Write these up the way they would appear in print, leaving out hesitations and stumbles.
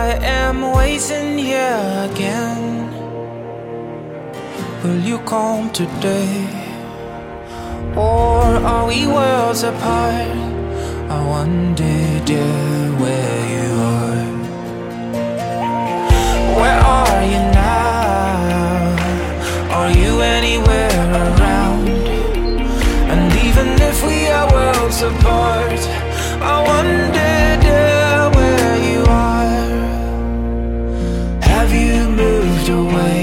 I am waiting here again. Will you come today? Or are we worlds apart? I wonder, dear, where you are. Where are you now? Are you anywhere around? And even if we are worlds apart, I wonder, dear, where you are. Have you moved away?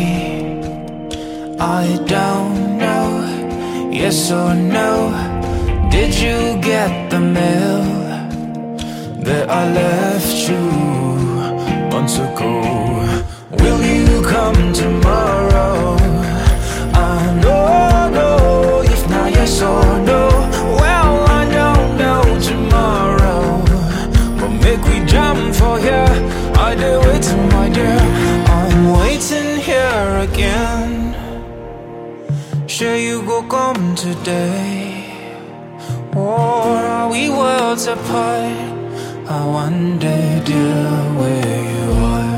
I don't know. Yes or no? Did you get the mail that I left you months ago? Will you come tomorrow? I know, if not yes or no. Well, I don't know tomorrow, but make we jam for here. I do waiting, my dear. I'm waiting here again. Sure you go come today? Or are we worlds apart? I wonder, dear, where you are.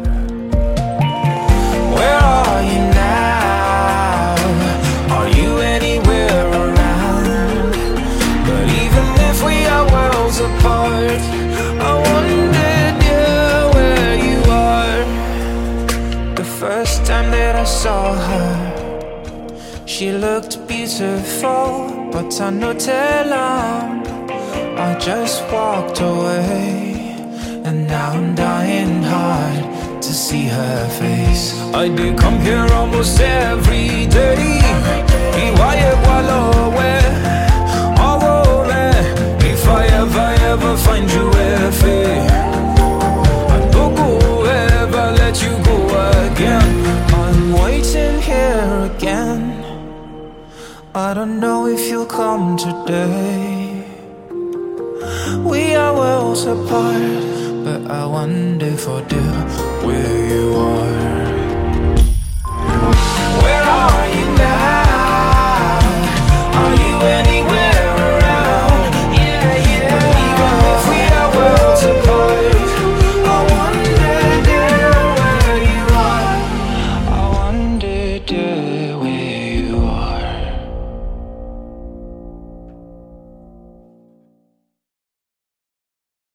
Where are you now? Are you anywhere around? But even if we are worlds apart, I wonder, dear, where you are. The first time that I saw her, she looked beautiful, but I no tell her. I just walked away, and now I'm dying hard to see her face. I do come here almost every day. If I ever find you I don't go ever let you go again. I'm waiting here again. I don't know if you'll come today. We are worlds apart, but I wonder for dear where you are.